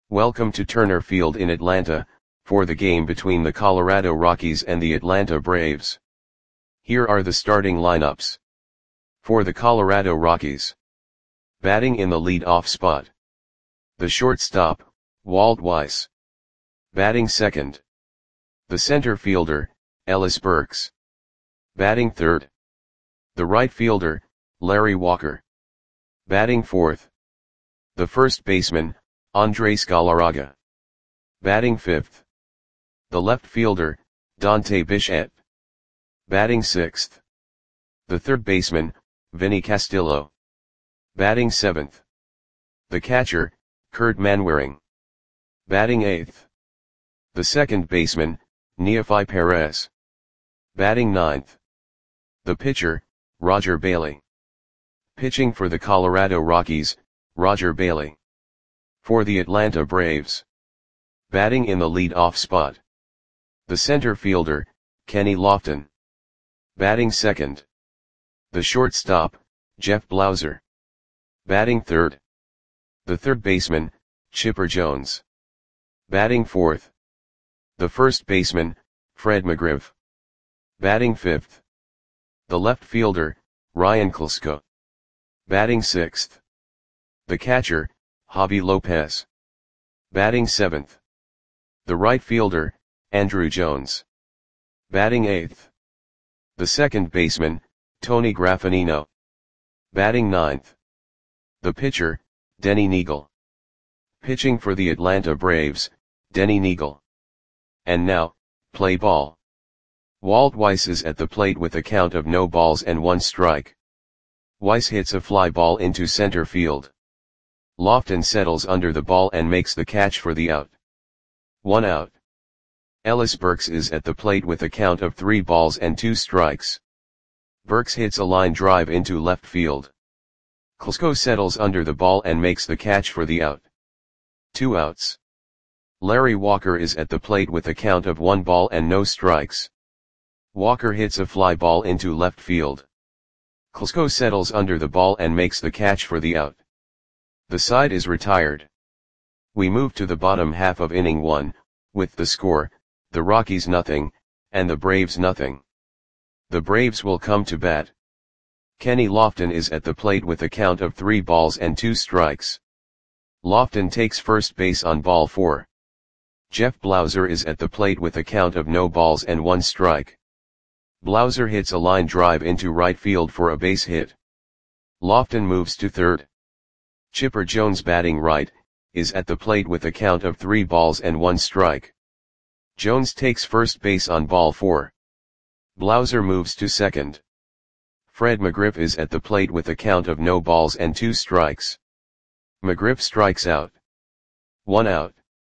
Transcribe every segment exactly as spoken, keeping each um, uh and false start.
Welcome to Turner Field in Atlanta, for the game between the Colorado Rockies and the Atlanta Braves. Here are the starting lineups. For the Colorado Rockies. Batting in the lead-off spot. The shortstop, Walt Weiss. Batting second. The center fielder, Ellis Burks. Batting third. The right fielder, Larry Walker. Batting fourth. The first baseman, Andres Galarraga. Batting fifth. The left fielder, Dante Bichette. Batting sixth. The third baseman, Vinny Castillo. Batting seventh. The catcher, Kurt Manwaring. Batting eighth. The second baseman, Neofi Perez. Batting ninth. The pitcher, Roger Bailey. Pitching for the Colorado Rockies, Roger Bailey. For the Atlanta Braves. Batting in the lead-off spot. The center fielder, Kenny Lofton. Batting second. The shortstop, Jeff Blauser. Batting third. The third baseman, Chipper Jones. Batting fourth. The first baseman, Fred McGriff. Batting fifth. The left fielder, Ryan Klesko. Batting sixth. The catcher, Javi Lopez. Batting seventh. The right fielder, Andruw Jones. Batting eighth. The second baseman, Tony Graffagnino. Batting ninth. The pitcher, Denny Neagle. Pitching for the Atlanta Braves, Denny Neagle. And now, play ball. Walt Weiss is at the plate with a count of no balls and one strike. Weiss hits a fly ball into center field. Lofton settles under the ball and makes the catch for the out. One out. Ellis Burks is at the plate with a count of three balls and two strikes. Burks hits a line drive into left field. Klesko settles under the ball and makes the catch for the out. Two outs. Larry Walker is at the plate with a count of one ball and no strikes. Walker hits a fly ball into left field. Klesko settles under the ball and makes the catch for the out. The side is retired. We move to the bottom half of inning one, with the score, the Rockies nothing, and the Braves nothing. The Braves will come to bat. Kenny Lofton is at the plate with a count of three balls and two strikes. Lofton takes first base on ball four. Jeff Blauser is at the plate with a count of no balls and one strike. Blauser hits a line drive into right field for a base hit. Lofton moves to third. Chipper Jones, batting right, is at the plate with a count of three balls and one strike. Jones takes first base on ball four. Blauser moves to second. Fred McGriff is at the plate with a count of no balls and two strikes. McGriff strikes out. One out.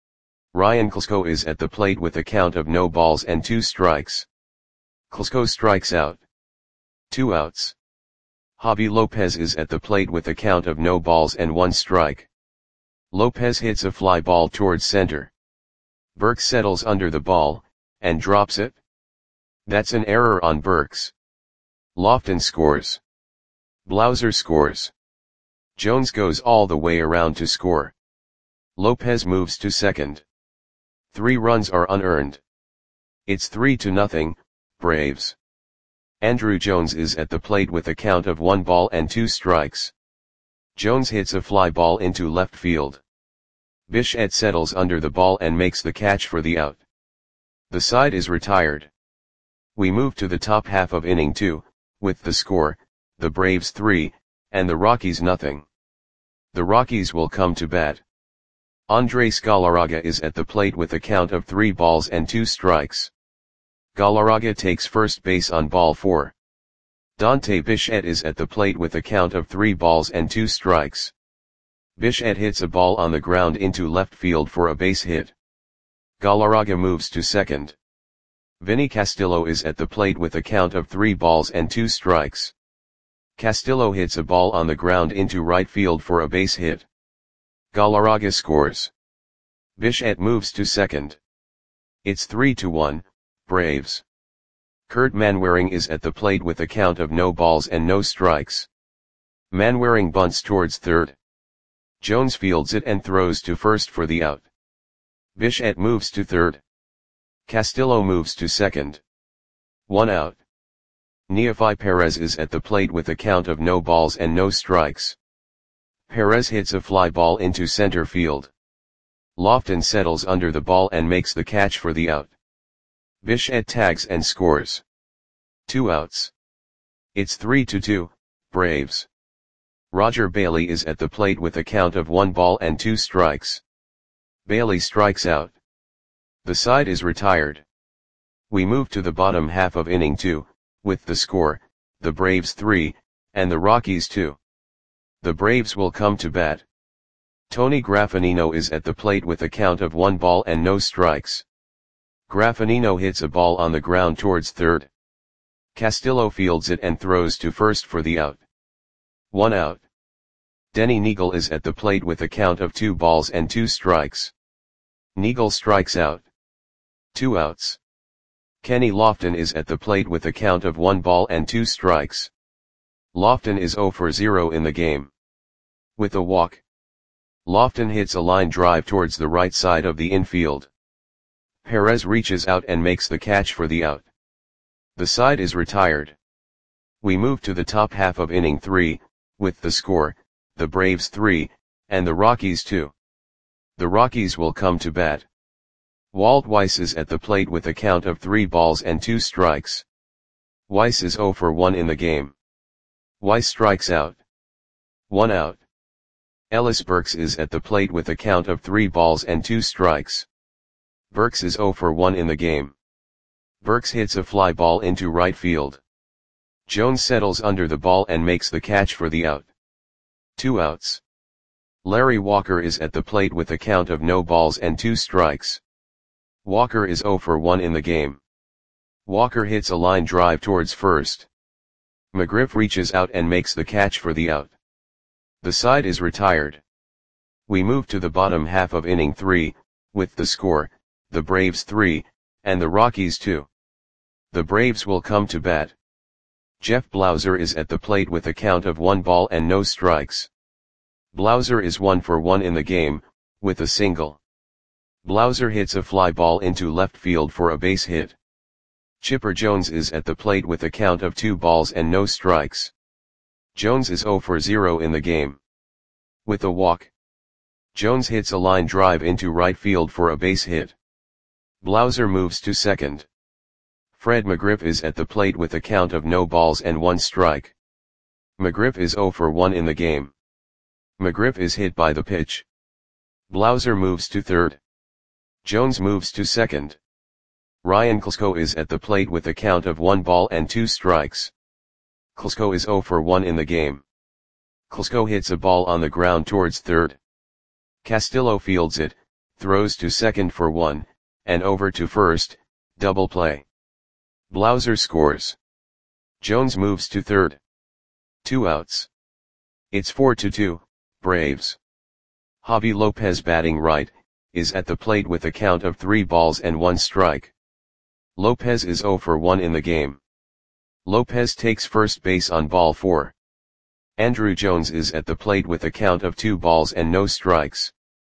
Ryan Klesko is at the plate with a count of no balls and two strikes. Klesko strikes out. Two outs. Javi Lopez is at the plate with a count of no balls and one strike. Lopez hits a fly ball towards center. Burks settles under the ball, and drops it. That's an error on Burks. Lofton scores. Blauser scores. Jones goes all the way around to score. Lopez moves to second. Three runs are unearned. It's three to nothing, Braves. Andruw Jones is at the plate with a count of one ball and two strikes. Jones hits a fly ball into left field. Bichette settles under the ball and makes the catch for the out. The side is retired. We move to the top half of inning two, with the score, the Braves three, and the Rockies nothing. The Rockies will come to bat. Andres Galarraga is at the plate with a count of three balls and two strikes. Galarraga takes first base on ball four. Dante Bichette is at the plate with a count of three balls and two strikes. Bichette hits a ball on the ground into left field for a base hit. Galarraga moves to second. Vinny Castillo is at the plate with a count of three balls and two strikes. Castillo hits a ball on the ground into right field for a base hit. Galarraga scores. Bichette moves to second. It's three to one, Braves. Kurt Manwaring is at the plate with a count of no balls and no strikes. Manwaring bunts towards third. Jones fields it and throws to first for the out. Bichette moves to third. Castillo moves to second. One out. Neofi Perez is at the plate with a count of no balls and no strikes. Perez hits a fly ball into center field. Lofton settles under the ball and makes the catch for the out. Bichette tags and scores. Two outs. It's three to two, Braves. Roger Bailey is at the plate with a count of one ball and two strikes. Bailey strikes out. The side is retired. We move to the bottom half of inning two, with the score, the Braves three, and the Rockies two. The Braves will come to bat. Tony Graffinino is at the plate with a count of one ball and no strikes. Graffinino hits a ball on the ground towards third. Castillo fields it and throws to first for the out. One out. Denny Neagle is at the plate with a count of two balls and two strikes. Neagle strikes out. Two outs. Kenny Lofton is at the plate with a count of one ball and two strikes. Lofton is zero for zero in the game. With a walk. Lofton hits a line drive towards the right side of the infield. Perez reaches out and makes the catch for the out. The side is retired. We move to the top half of inning three, with the score, the Braves three, and the Rockies two. The Rockies will come to bat. Walt Weiss is at the plate with a count of three balls and two strikes. Weiss is zero for one in the game. Weiss strikes out. One out. Ellis Burks is at the plate with a count of three balls and two strikes. Burks is zero for one in the game. Burks hits a fly ball into right field. Jones settles under the ball and makes the catch for the out. Two outs. Larry Walker is at the plate with a count of no balls and two strikes. Walker is zero for one in the game. Walker hits a line drive towards first. McGriff reaches out and makes the catch for the out. The side is retired. We move to the bottom half of inning three, with the score, the Braves three, and the Rockies two. The Braves will come to bat. Jeff Blauser is at the plate with a count of one ball and no strikes. Blauser is one for one in the game, with a single. Blauser hits a fly ball into left field for a base hit. Chipper Jones is at the plate with a count of two balls and no strikes. Jones is zero for zero in the game. With a walk. Jones hits a line drive into right field for a base hit. Blauser moves to second. Fred McGriff is at the plate with a count of no balls and one strike. McGriff is zero for one in the game. McGriff is hit by the pitch. Blauser moves to third. Jones moves to second. Ryan Klesko is at the plate with a count of one ball and two strikes. Klesko is zero for one in the game. Klesko hits a ball on the ground towards third. Castillo fields it, throws to second for one, and over to first, double play. Blauser scores. Jones moves to third. Two outs. It's four to two, Braves. Javi Lopez batting right, is at the plate with a count of three balls and one strike. Lopez is zero for one in the game. Lopez takes first base on ball four. Andrew Jones is at the plate with a count of two balls and no strikes.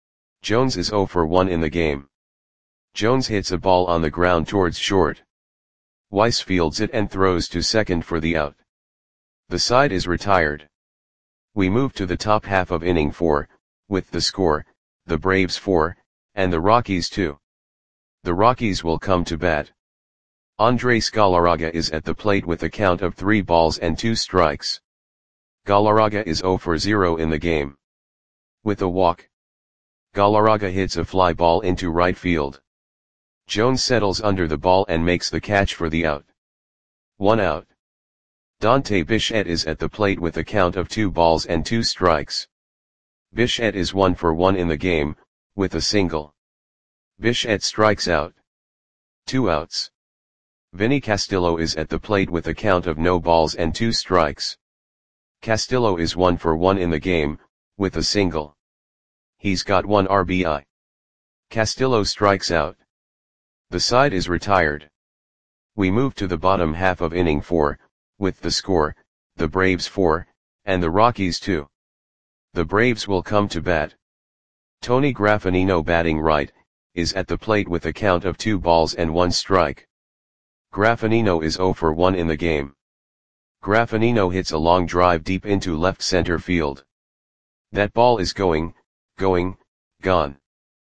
Jones is zero for one in the game. Jones hits a ball on the ground towards short. Weiss fields it and throws to second for the out. The side is retired. We move to the top half of inning four, with the score, the Braves four, and the Rockies two. The Rockies will come to bat. Andres Galarraga is at the plate with a count of three balls and two strikes. Galarraga is zero for zero in the game. With a walk. Galarraga hits a fly ball into right field. Jones settles under the ball and makes the catch for the out. One out. Dante Bichette is at the plate with a count of two balls and two strikes. Bichette is one for one in the game, with a single. Bichette strikes out. Two outs. Vinny Castillo is at the plate with a count of no balls and two strikes. Castillo is one for one in the game, with a single. He's got one R B I. Castillo strikes out. The side is retired. We move to the bottom half of inning four, with the score, the Braves four, and the Rockies two. The Braves will come to bat. Tony Graffinino batting right, is at the plate with a count of two balls and one strike. Graffinino is zero for one in the game. Graffinino hits a long drive deep into left center field. That ball is going, going, gone.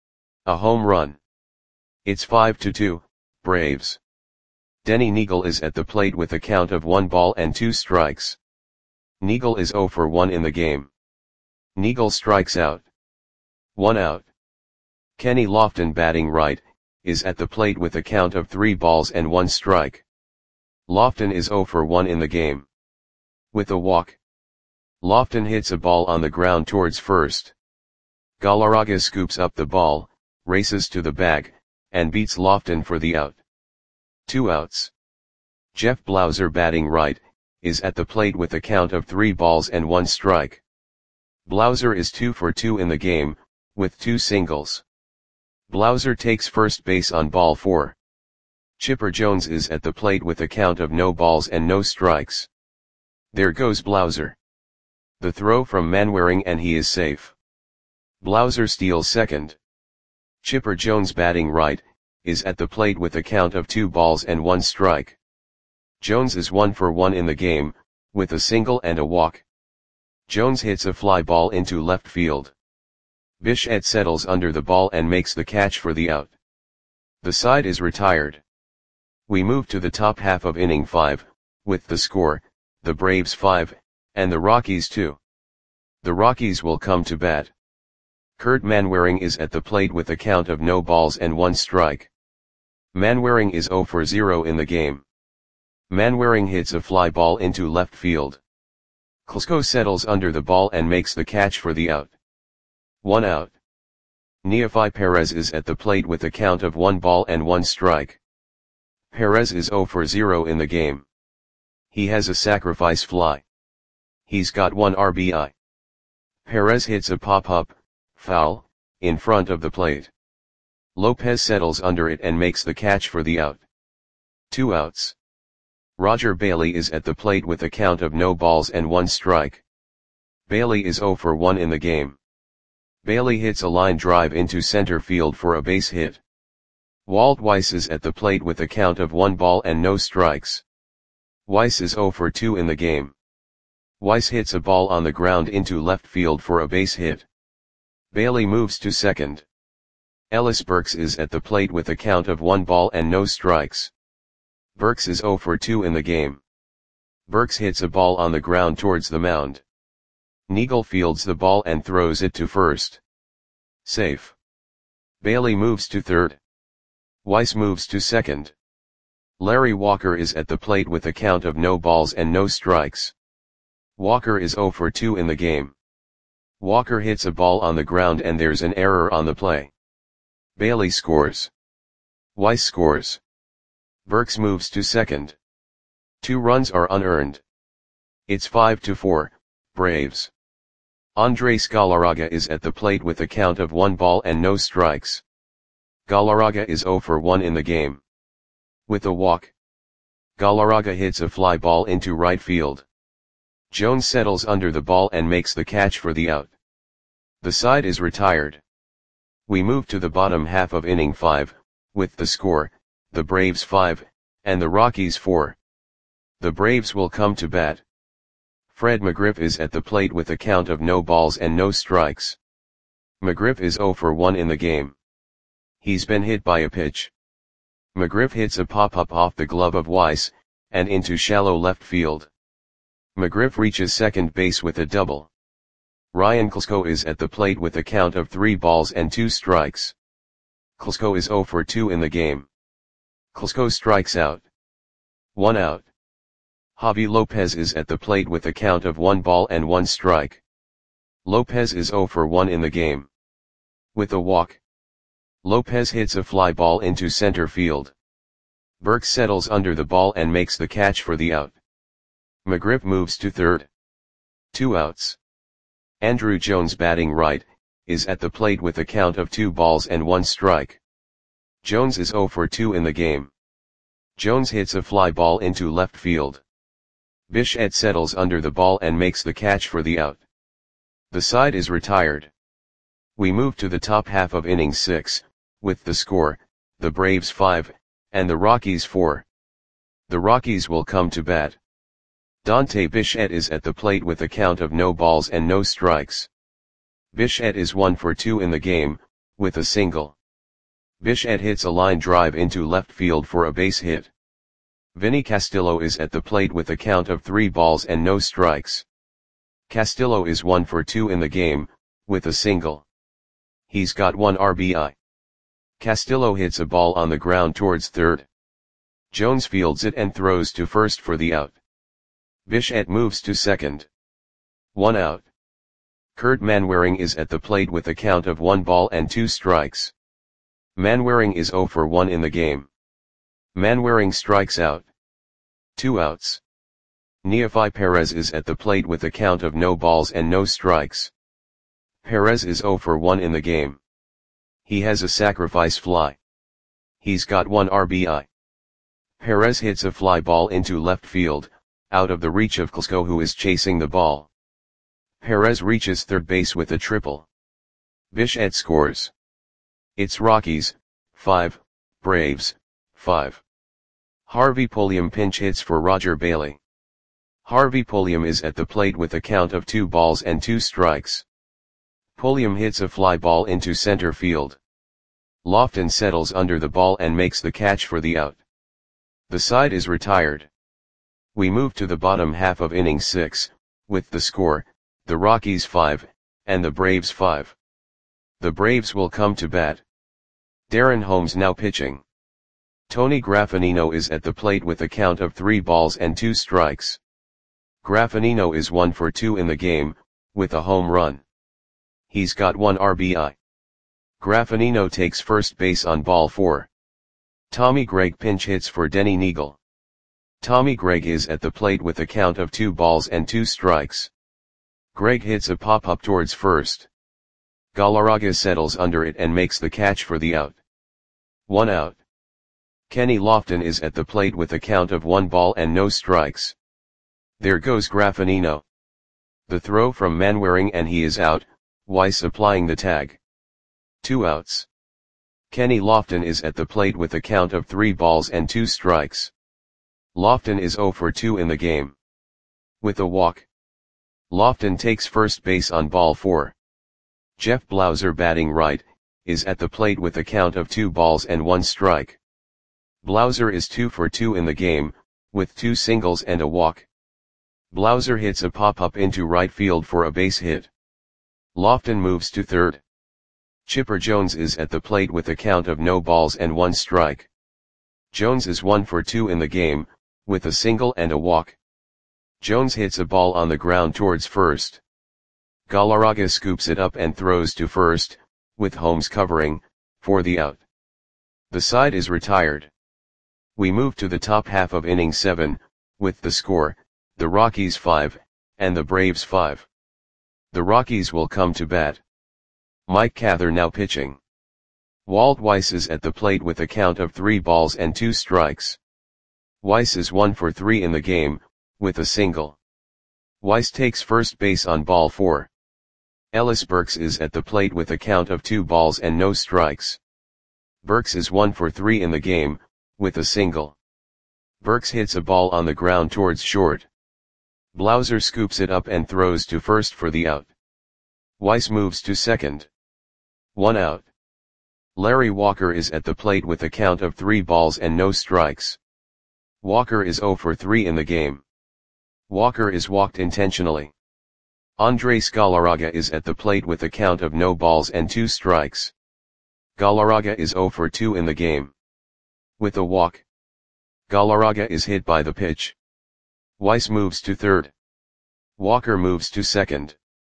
A home run. It's five to two, Braves. Denny Neagle is at the plate with a count of one ball and two strikes. Neagle is zero for one in the game. Neagle strikes out. One out. Kenny Lofton batting right, is at the plate with a count of three balls and one strike. Lofton is zero for one in the game. With a walk. Lofton hits a ball on the ground towards first. Galarraga scoops up the ball, races to the bag, and beats Lofton for the out. Two outs. Jeff Blauser batting right, is at the plate with a count of three balls and one strike. Blauser is two for two in the game, with two singles. Blauser takes first base on ball four. Chipper Jones is at the plate with a count of no balls and no strikes. There goes Blauser. The throw from Manwaring and he is safe. Blauser steals second. Chipper Jones batting right, is at the plate with a count of two balls and one strike. Jones is one for one in the game, with a single and a walk. Jones hits a fly ball into left field. Bichette settles under the ball and makes the catch for the out. The side is retired. We move to the top half of inning five, with the score, the Braves five, and the Rockies two. The Rockies will come to bat. Kurt Manwaring is at the plate with a count of no balls and one strike. Manwaring is zero for zero in the game. Manwaring hits a fly ball into left field. Klesko settles under the ball and makes the catch for the out. One out. Neofi Perez is at the plate with a count of one ball and one strike. Perez is zero for zero in the game. He has a sacrifice fly. He's got one R B I. Perez hits a pop-up, foul, in front of the plate. Lopez settles under it and makes the catch for the out. Two outs. Roger Bailey is at the plate with a count of no balls and one strike. Bailey is zero for one in the game. Bailey hits a line drive into center field for a base hit. Walt Weiss is at the plate with a count of one ball and no strikes. Weiss is zero for two in the game. Weiss hits a ball on the ground into left field for a base hit. Bailey moves to second. Ellis Burks is at the plate with a count of one ball and no strikes. Burks is zero for two in the game. Burks hits a ball on the ground towards the mound. Neagle fields the ball and throws it to first. Safe. Bailey moves to third. Weiss moves to second. Larry Walker is at the plate with a count of no balls and no strikes. Walker is zero for two in the game. Walker hits a ball on the ground and there's an error on the play. Bailey scores. Weiss scores. Burks moves to second. Two runs are unearned. It's five to four, Braves. Andres Galarraga is at the plate with a count of one ball and no strikes. Galarraga is zero for one in the game. With a walk. Galarraga hits a fly ball into right field. Jones settles under the ball and makes the catch for the out. The side is retired. We move to the bottom half of inning five, with the score, the Braves five, and the Rockies four. The Braves will come to bat. Fred McGriff is at the plate with a count of no balls and no strikes. McGriff is zero for one in the game. He's been hit by a pitch. McGriff hits a pop-up off the glove of Weiss, and into shallow left field. McGriff reaches second base with a double. Ryan Klesko is at the plate with a count of three balls and two strikes. Klesko is zero for two in the game. Klesko strikes out. One out. Javi Lopez is at the plate with a count of one ball and one strike. Lopez is zero for one in the game. With a walk. Lopez hits a fly ball into center field. Burks settles under the ball and makes the catch for the out. McGriff moves to third. Two outs. Andrew Jones batting right, is at the plate with a count of two balls and one strike. Jones is zero for two in the game. Jones hits a fly ball into left field. Bichette settles under the ball and makes the catch for the out. The side is retired. We move to the top half of inning six, with the score, the Braves five, and the Rockies four. The Rockies will come to bat. Dante Bichette is at the plate with a count of no balls and no strikes. Bichette is one for two in the game, with a single. Bichette hits a line drive into left field for a base hit. Vinny Castillo is at the plate with a count of three balls and no strikes. Castillo is one for two in the game, with a single. He's got one R B I. Castillo hits a ball on the ground towards third. Jones fields it and throws to first for the out. Bichette moves to second. One out. Kurt Manwaring is at the plate with a count of one ball and two strikes. Manwaring is zero for one in the game. Manwaring strikes out. Two outs. Neofi Perez is at the plate with a count of no balls and no strikes. Perez is zero for one in the game. He has a sacrifice fly. He's got one R B I. Perez hits a fly ball into left field, out of the reach of Klesko, who is chasing the ball. Perez reaches third base with a triple. Bichette scores. It's Rockies, five, Braves, five. Harvey Pulliam pinch hits for Roger Bailey. Harvey Pulliam is at the plate with a count of two balls and two strikes. Pulliam hits a fly ball into center field. Lofton settles under the ball and makes the catch for the out. The side is retired. We move to the bottom half of inning six, with the score, the Rockies five, and the Braves five. The Braves will come to bat. Darren Holmes now pitching. Tony Graffinino is at the plate with a count of three balls and two strikes. Graffinino is one for two in the game, with a home run. He's got one R B I. Graffinino takes first base on ball four. Tommy Gregg pinch hits for Denny Neagle. Tommy Gregg is at the plate with a count of two balls and two strikes. Gregg hits a pop-up towards first. Galarraga settles under it and makes the catch for the out. One out. Kenny Lofton is at the plate with a count of one ball and no strikes. There goes Graffinino. The throw from Manwaring and he is out, Weiss applying the tag. Two outs. Kenny Lofton is at the plate with a count of three balls and two strikes. Lofton is zero for two in the game. With a walk. Lofton takes first base on ball four. Jeff Blauser, batting right, is at the plate with a count of two balls and one strike. Blauser is two for two in the game, with two singles and a walk. Blauser hits a pop-up into right field for a base hit. Lofton moves to third. Chipper Jones is at the plate with a count of no balls and one strike. Jones is one for two in the game, with a single and a walk. Jones hits a ball on the ground towards first. Galarraga scoops it up and throws to first, with Holmes covering, for the out. The side is retired. We move to the top half of inning seven, with the score, the Rockies five, and the Braves five. The Rockies will come to bat. Mike Cather now pitching. Walt Weiss is at the plate with a count of three balls and two strikes. Weiss is one for three in the game, with a single. Weiss takes first base on ball four. Ellis Burks is at the plate with a count of two balls and no strikes. Burks is one for three in the game, with a single. Burks hits a ball on the ground towards short. Blauser scoops it up and throws to first for the out. Weiss moves to second. One out. Larry Walker is at the plate with a count of three balls and no strikes. Walker is zero for three in the game. Walker is walked intentionally. Andres Galarraga is at the plate with a count of no balls and two strikes. Galarraga is zero for two in the game. With a walk. Galarraga is hit by the pitch. Weiss moves to third. Walker moves to second.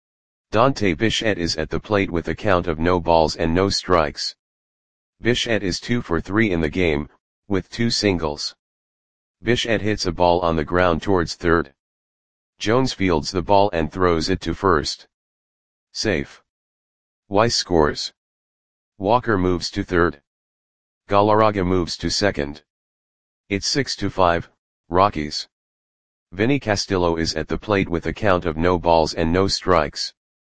Dante Bichette is at the plate with a count of no balls and no strikes. Bichette is two for three in the game, with two singles. Bichette hits a ball on the ground towards third. Jones fields the ball and throws it to first. Safe. Weiss scores. Walker moves to third. Galarraga moves to second. It's six to five, Rockies. Vinny Castillo is at the plate with a count of no balls and no strikes.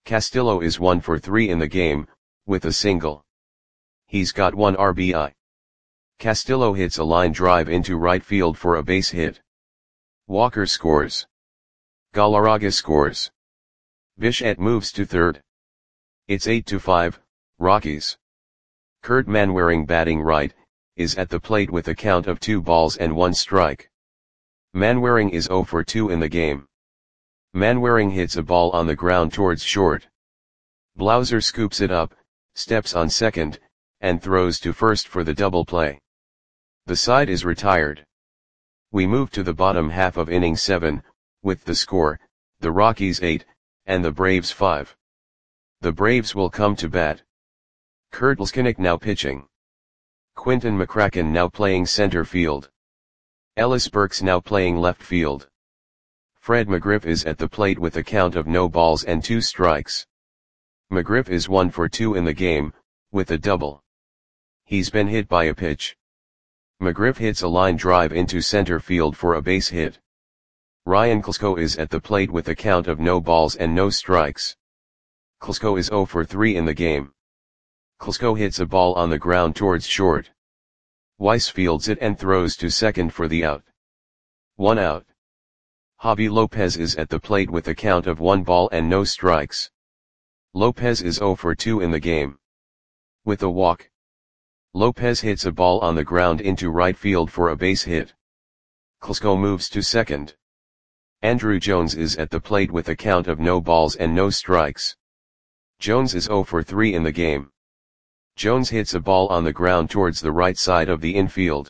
Castillo is one for three in the game, with a single. He's got one R B I. Castillo hits a line drive into right field for a base hit. Walker scores. Galarraga scores. Bichette moves to third. It's eight to five, Rockies. Kurt Manwaring, batting right, is at the plate with a count of two balls and one strike. Manwaring is zero for two in the game. Manwaring hits a ball on the ground towards short. Blauser scoops it up, steps on second, and throws to first for the double play. The side is retired. We move to the bottom half of inning seven, with the score, the Rockies eight, and the Braves five. The Braves will come to bat. Kurt Leskinick now pitching. Quinton McCracken now playing center field. Ellis Burks now playing left field. Fred McGriff is at the plate with a count of no balls and two strikes. McGriff is one for two in the game, with a double. He's been hit by a pitch. McGriff hits a line drive into center field for a base hit. Ryan Klesko is at the plate with a count of no balls and no strikes. Klesko is zero for three in the game. Klesko hits a ball on the ground towards short. Weiss fields it and throws to second for the out. One out. Javi Lopez is at the plate with a count of one ball and no strikes. Lopez is zero for two in the game. With a walk. Lopez hits a ball on the ground into right field for a base hit. Klesko moves to second. Andruw Jones is at the plate with a count of no balls and no strikes. Jones is zero for three in the game. Jones hits a ball on the ground towards the right side of the infield.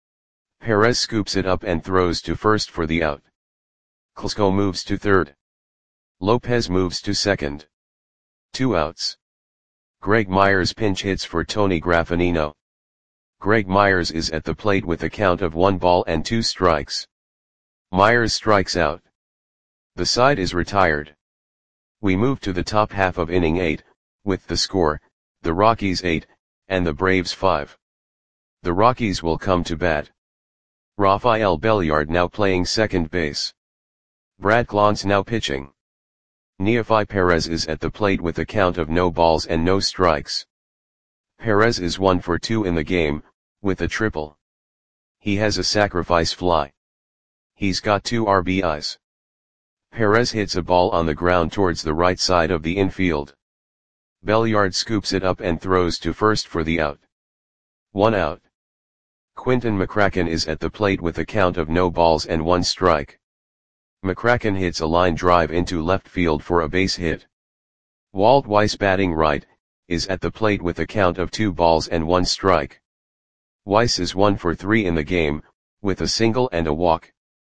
Perez scoops it up and throws to first for the out. Klesko moves to third. Lopez moves to second. Two outs. Greg Myers pinch hits for Tony Graffinino. Greg Myers is at the plate with a count of one ball and two strikes. Myers strikes out. The side is retired. We move to the top half of inning eight, with the score, the Rockies eight, and the Braves five. The Rockies will come to bat. Rafael Belliard now playing second base. Brad Clance now pitching. Neofi Perez is at the plate with a count of no balls and no strikes. Perez is one for two in the game, with a triple. He has a sacrifice fly. He's got two R B Is. Perez hits a ball on the ground towards the right side of the infield. Belliard scoops it up and throws to first for the out. One out. Quinton McCracken is at the plate with a count of no balls and one strike. McCracken hits a line drive into left field for a base hit. Walt Weiss, batting right, is at the plate with a count of two balls and one strike. Weiss is one for three in the game, with a single and a walk.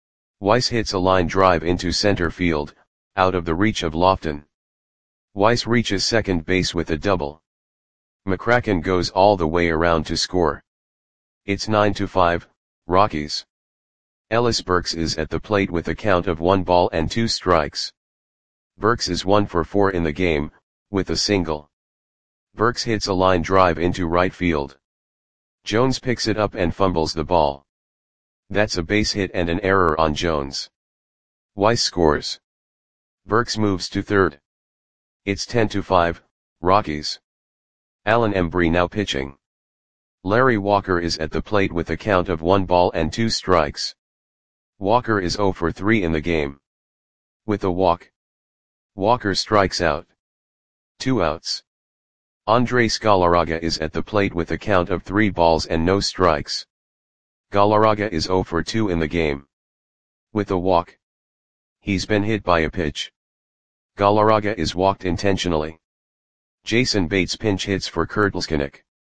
Weiss hits a line drive into center field, out of the reach of Lofton. Weiss reaches second base with a double. McCracken goes all the way around to score. It's nine to five, Rockies. Ellis Burks is at the plate with a count of one ball and two strikes. Burks is one for four in the game, with a single. Burks hits a line drive into right field. Jones picks it up and fumbles the ball. That's a base hit and an error on Jones. Weiss scores. Burks moves to third. It's ten to five, Rockies. Alan Embry now pitching. Larry Walker is at the plate with a count of one ball and two strikes. Walker is zero for three in the game. With a walk. Walker strikes out. Two outs. Andres Galarraga is at the plate with a count of three balls and no strikes. Galarraga is zero for two in the game. With a walk. He's been hit by a pitch. Galarraga is walked intentionally. Jason Bates pinch hits for Kurt Leskinick.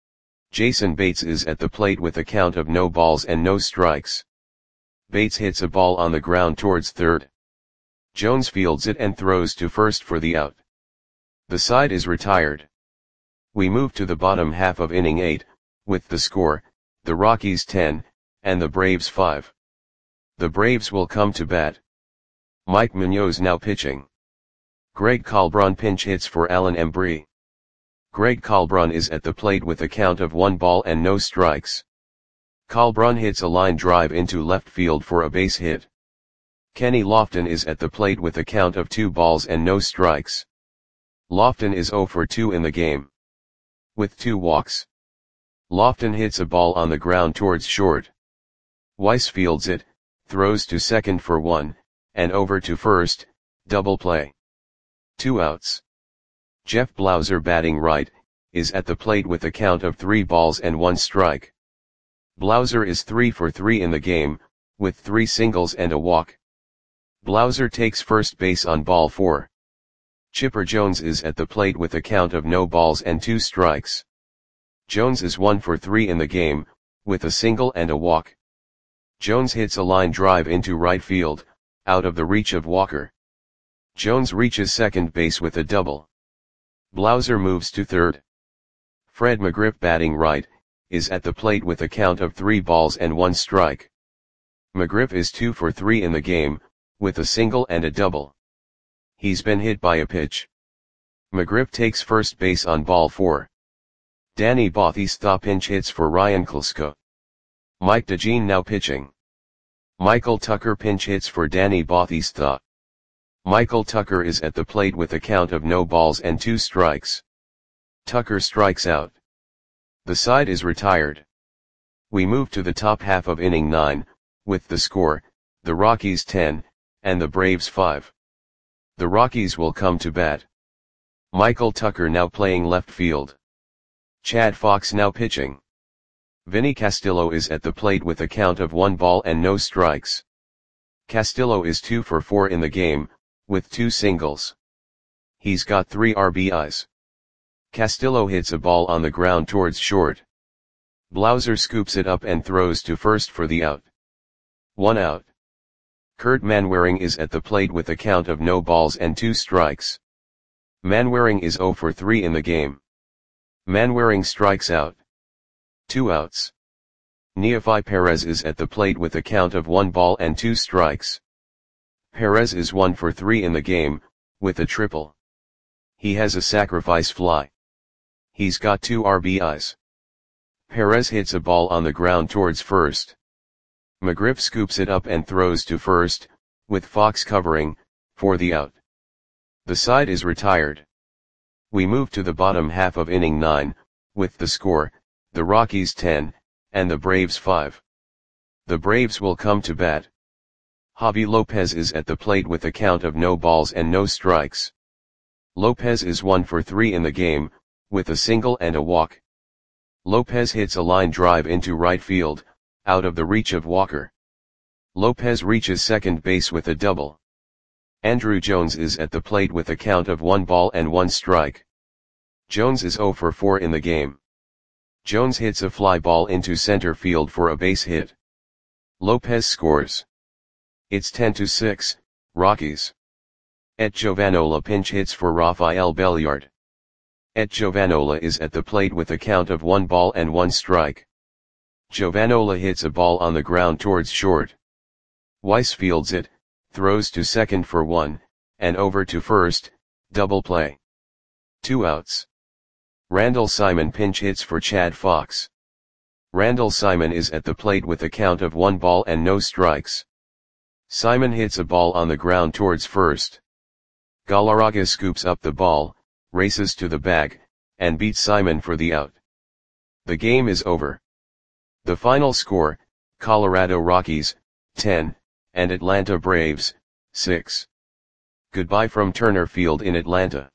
Jason Bates is at the plate with a count of no balls and no strikes. Bates hits a ball on the ground towards third. Jones fields it and throws to first for the out. The side is retired. We move to the bottom half of inning eight, with the score, the Rockies ten, and the Braves five. The Braves will come to bat. Mike Munoz now pitching. Greg Colbron pinch hits for Alan Embry. Greg Colbron is at the plate with a count of one ball and no strikes. Colbron hits a line drive into left field for a base hit. Kenny Lofton is at the plate with a count of two balls and no strikes. Lofton is zero for two in the game. With two walks. Lofton hits a ball on the ground towards short. Weiss fields it, throws to second for one, and over to first, double play. Two outs. Jeff Blauser, batting right, is at the plate with a count of three balls and one strike. Blauser is three for three in the game, with three singles and a walk. Blauser takes first base on ball four. Chipper Jones is at the plate with a count of no balls and two strikes. Jones is one for three in the game, with a single and a walk. Jones hits a line drive into right field, out of the reach of Walker. Jones reaches second base with a double. Blauser moves to third. Fred McGriff, batting right, is at the plate with a count of three balls and one strike. McGriff is two for three in the game, with a single and a double. He's been hit by a pitch. McGriff takes first base on ball four. Danny Bautista pinch hits for Ryan Klesko. Mike DeJean now pitching. Michael Tucker pinch hits for Danny Bautista. Michael Tucker is at the plate with a count of no balls and two strikes. Tucker strikes out. The side is retired. We move to the top half of inning nine, with the score, the Rockies ten, and the Braves five. The Rockies will come to bat. Michael Tucker now playing left field. Chad Fox now pitching. Vinny Castillo is at the plate with a count of one ball and no strikes. Castillo is two for four in the game, with two singles. He's got three R B Is. Castillo hits a ball on the ground towards short. Blauser scoops it up and throws to first for the out. One out. Kurt Manwaring is at the plate with a count of no balls and two strikes. Manwaring is zero for three in the game. Manwaring strikes out. Two outs. Neofi Perez is at the plate with a count of one ball and two strikes. Perez is one for three in the game, with a triple. He has a sacrifice fly. He's got two R B Is. Perez hits a ball on the ground towards first. McGriff scoops it up and throws to first, with Fox covering, for the out. The side is retired. We move to the bottom half of inning nine, with the score, the Rockies ten, and the Braves five. The Braves will come to bat. Javi Lopez is at the plate with a count of no balls and no strikes. Lopez is one for three in the game, with a single and a walk. Lopez hits a line drive into right field, out of the reach of Walker. Lopez reaches second base with a double. Andrew Jones is at the plate with a count of one ball and one strike. Jones is zero for four in the game. Jones hits a fly ball into center field for a base hit. Lopez scores. It's ten to six, Rockies. Et Giovanola pinch hits for Rafael Belliard. Et Giovanola is at the plate with a count of one ball and one strike. Giovanola hits a ball on the ground towards short. Weiss fields it, throws to second for one, and over to first, double play. Two outs. Randall Simon pinch hits for Chad Fox. Randall Simon is at the plate with a count of one ball and no strikes. Simon hits a ball on the ground towards first. Galarraga scoops up the ball, races to the bag, and beats Simon for the out. The game is over. The final score, Colorado Rockies, ten, and Atlanta Braves, six. Goodbye from Turner Field in Atlanta.